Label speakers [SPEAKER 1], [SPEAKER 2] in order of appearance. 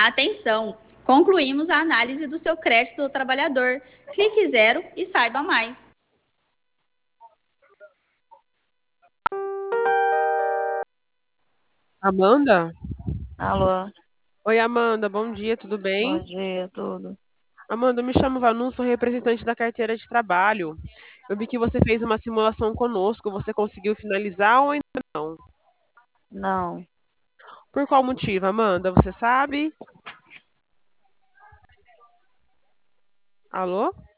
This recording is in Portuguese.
[SPEAKER 1] Atenção! Concluímos a análise do seu crédito do trabalhador. Clique zero e saiba mais.
[SPEAKER 2] Amanda?
[SPEAKER 3] Alô,
[SPEAKER 2] Oi, Amanda, bom dia, tudo
[SPEAKER 3] bom
[SPEAKER 2] bem?
[SPEAKER 3] dia, tudo.
[SPEAKER 2] Amanda, eu me chamo Vanu, sou representante da carteira de trabalho. Eu vi que você fez uma simulação conosco, você conseguiu finalizar ou ainda não?
[SPEAKER 3] Não,
[SPEAKER 2] Por qual motivo, Amanda? Você sabe? Alô?